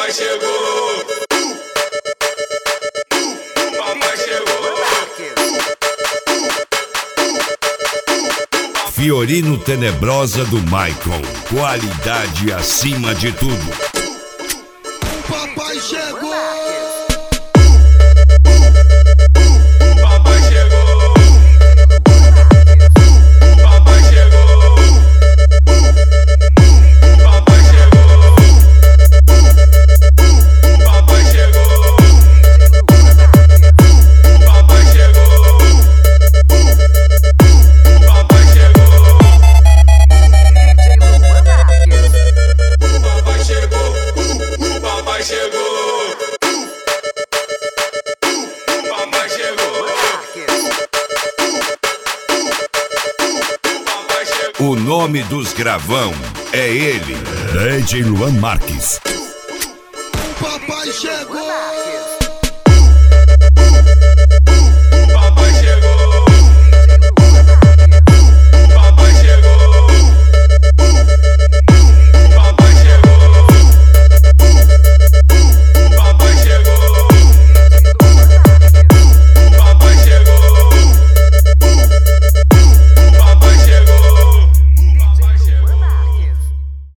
papai chegou. O papai chegou. Fiorino Tenebrosa do Michael. Qualidade acima de tudo. O papai chegou. O nome dos gravão é ele, DJ Luan Marques. O papai chegou.